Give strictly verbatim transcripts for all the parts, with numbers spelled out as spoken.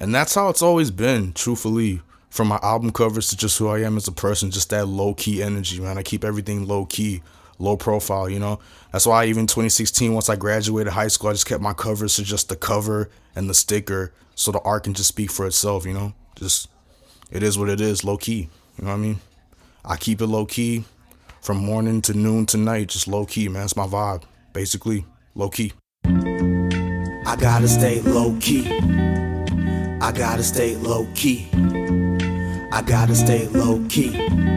And that's how it's always been, truthfully. From my album covers to just who I am as a person, just that low-key energy, man. I keep everything low-key, low profile, you know? That's why even twenty sixteen, once I graduated high school, I just kept my covers to just the cover and the sticker so the art can just speak for itself, you know? Just, it is what it is, low-key, you know what I mean? I keep it low-key from morning to noon to night, just low-key, man. It's my vibe, basically, low-key. I gotta stay low-key. I gotta stay low-key. I gotta stay low-key.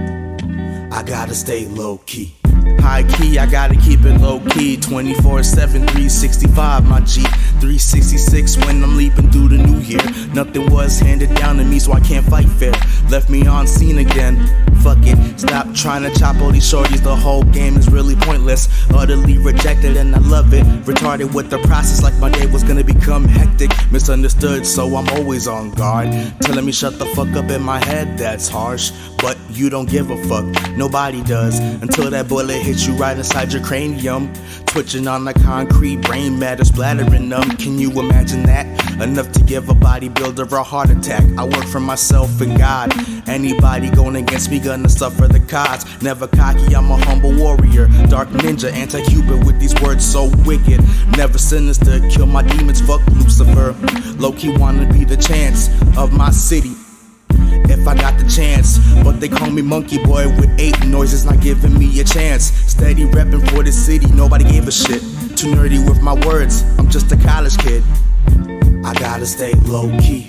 I gotta stay low-key. High key, I gotta keep it low-key. twenty-four seven, three sixty-five, my G. three sixty-six when I'm leaping through the new year. Nothing was handed down to me, so I can't fight fair. Left me on scene again. Fuck it, stop trying to chop all these shorties. The whole game is really pointless. Utterly rejected and I love it. Retarded with the process like my day was gonna become hectic. Misunderstood, so I'm always on guard. Telling me shut the fuck up in my head, that's harsh. But you don't give a fuck, nobody does. Until that bullet hits you right inside your cranium. Twitching on the concrete, brain matter splattering them. Can you imagine that? Enough to give a bodybuilder a heart attack. I work for myself and God. Anybody going against me gonna suffer the cost. Never cocky, I'm a humble warrior. Dark ninja, anti-Cupid with these words so wicked. Never sinister, kill my demons, fuck Lucifer. Low-key wanna be the chance of my city if I got the chance, but they call me monkey boy with eight noises, not giving me a chance. Steady reppin' for the city, nobody gave a shit. Too nerdy with my words, I'm just a college kid. I gotta stay low-key.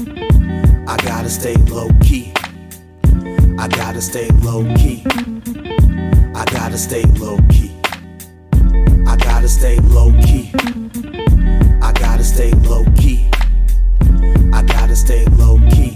I gotta stay low-key. I gotta stay low-key. I gotta stay low-key. I gotta stay low-key. I gotta stay low-key. I gotta stay low-key.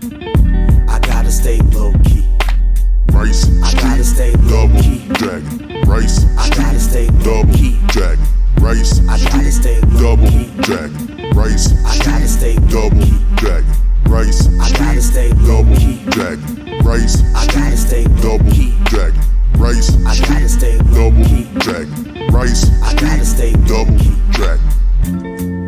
I gotta stay low-key. Rice I gotta stay low-key. Double Dragon. Rice I gotta stay Double low-key. Dragon. Rice I gotta stay Double low-key. Dragon. Rice I gotta stay Double low-key. Dragon. Rice I gotta stay Double low-key. Dragon. Rice I gotta stay Double low-key. Dragon. Rice I gotta stay Double low-key. Dragon. Rice I gotta stay Double low-key. Dragon.